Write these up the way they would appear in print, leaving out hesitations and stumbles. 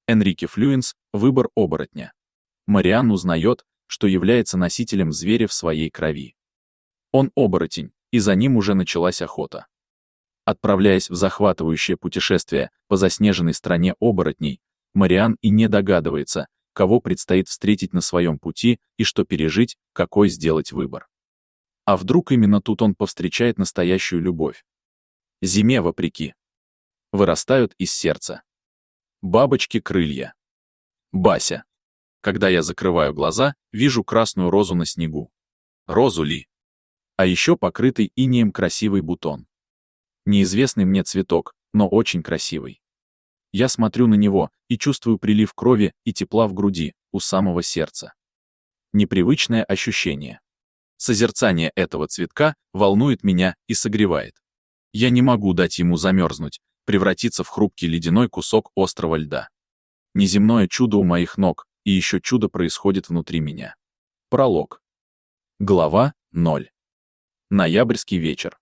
Энрике Флюенс «Выбор оборотня». Мариан узнает, что является носителем зверя в своей крови. Он оборотень, и за ним уже началась охота. Отправляясь в захватывающее путешествие по заснеженной стране оборотней, Мариан и не догадывается, кого предстоит встретить на своем пути и что пережить, какой сделать выбор. А вдруг именно тут он повстречает настоящую любовь? Зиме вопреки. Вырастают из сердца. Бабочки крылья. Бася. Когда я закрываю глаза, вижу красную розу на снегу. Розу ли? А еще покрытый инеем красивый бутон. Неизвестный мне цветок, но очень красивый. Я смотрю на него и чувствую прилив крови и тепла в груди, у самого сердца. Непривычное ощущение. Созерцание этого цветка волнует меня и согревает. Я не могу дать ему замерзнуть, превратиться в хрупкий ледяной кусок острого льда. Неземное чудо у моих ног, и еще чудо происходит внутри меня. Пролог. Глава 0. Ноябрьский вечер.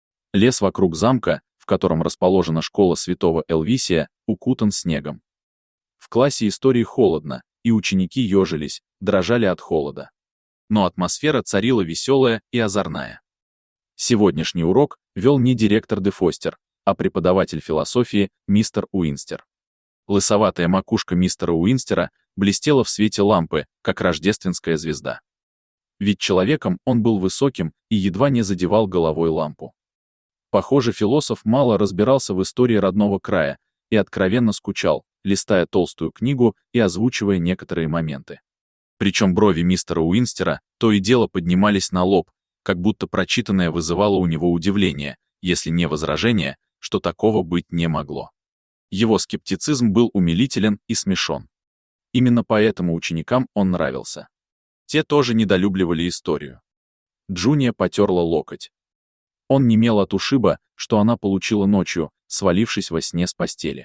Лес вокруг замка, в котором расположена школа святого Элвисия, укутан снегом. В классе истории холодно, и ученики ежились, дрожали от холода. Но атмосфера царила веселая и озорная. Сегодняшний урок вел не директор де Фостер, а преподаватель философии мистер Уинстер. Лысоватая макушка мистера Уинстера блестела в свете лампы, как рождественская звезда. Ведь человеком он был высоким и едва не задевал головой лампу. Похоже, философ мало разбирался в истории родного края и откровенно скучал, листая толстую книгу и озвучивая некоторые моменты. Причем брови мистера Уинстера то и дело поднимались на лоб, как будто прочитанное вызывало у него удивление, если не возражение, что такого быть не могло. Его скептицизм был умилителен и смешон. Именно поэтому ученикам он нравился. Те тоже недолюбливали историю. Джуния потерла локоть. Он немел от ушиба, что она получила ночью, свалившись во сне с постели.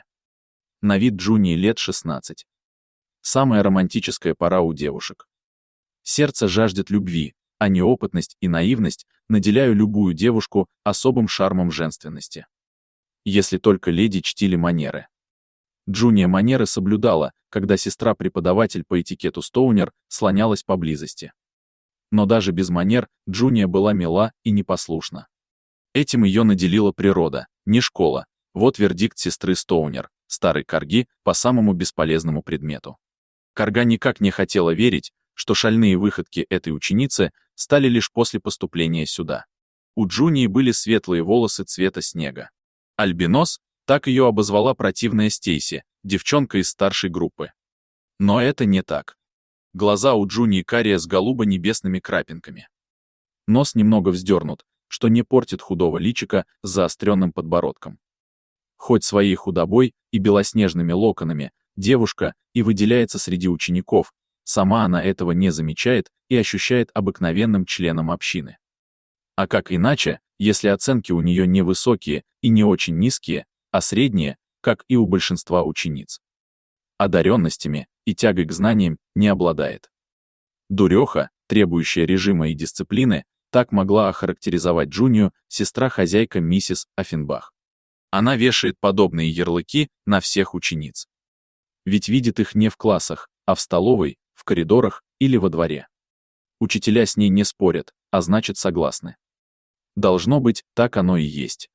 На вид Джунии лет 16. Самая романтическая пора у девушек. Сердце жаждет любви, а неопытность и наивность наделяют любую девушку особым шармом женственности. Если только леди чтили манеры. Джуния манеры соблюдала, когда сестра-преподаватель по этикету Стоунер слонялась поблизости. Но даже без манер Джуния была мила и непослушна. Этим ее наделила природа, не школа. Вот вердикт сестры Стоунер, старой корги, по самому бесполезному предмету. Корга никак не хотела верить, что шальные выходки этой ученицы стали лишь после поступления сюда. У Джунии были светлые волосы цвета снега. Альбинос, так ее обозвала противная Стейси, девчонка из старшей группы. Но это не так. Глаза у Джунии карие с голубо-небесными крапинками. Нос немного вздернут, что не портит худого личика с заостренным подбородком. Хоть своей худобой и белоснежными локонами, девушка и выделяется среди учеников, сама она этого не замечает и ощущает обыкновенным членом общины. А как иначе, если оценки у нее не высокие и не очень низкие, а средние, как и у большинства учениц. Одаренностями и тягой к знаниям не обладает. Дуреха, требующая режима и дисциплины, так могла охарактеризовать Джунию сестра-хозяйка миссис Оффенбах. Она вешает подобные ярлыки на всех учениц. Ведь видит их не в классах, а в столовой, в коридорах или во дворе. Учителя с ней не спорят, а значит согласны. Должно быть, так оно и есть.